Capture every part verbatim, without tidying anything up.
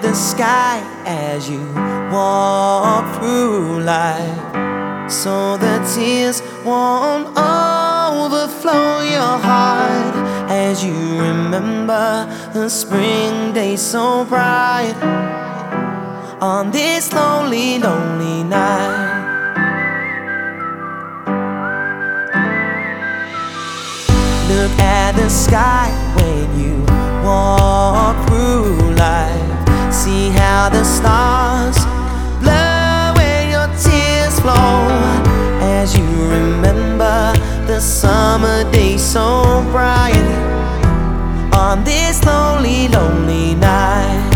the sky as you walk through life, so the tears won't overflow your heart as you remember the spring day so bright on this lonely, lonely night. Look at the sky when you walk through life. See how the stars blur when your tears flow as you remember the summer day so bright on this lonely, lonely night.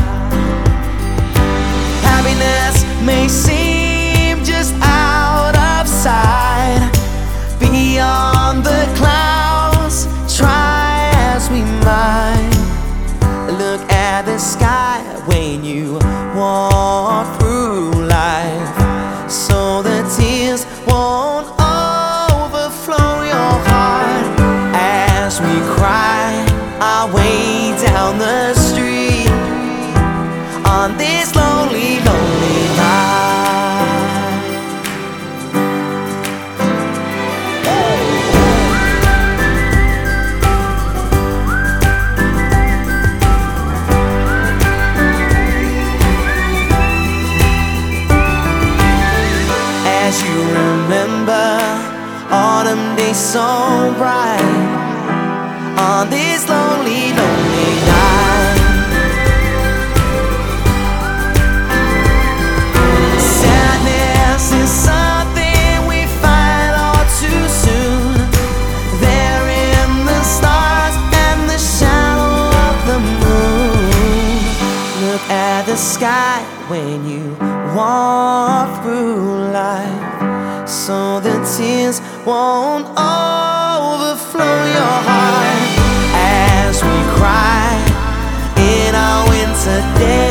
Happiness may seem just out of sight, beyond the clouds, try as we might. Look at the sky when you walk through life, so the tears won't overflow your heart as we cry our way down the street on this lonely, lonely night. As you remember autumn days so bright on this lonely, lonely night. Sadness is something we find all too soon. There in the stars and the shadow of the moon. Look at the sky when you walk through life, so the tears won't overflow your heart as we cry in our winter day.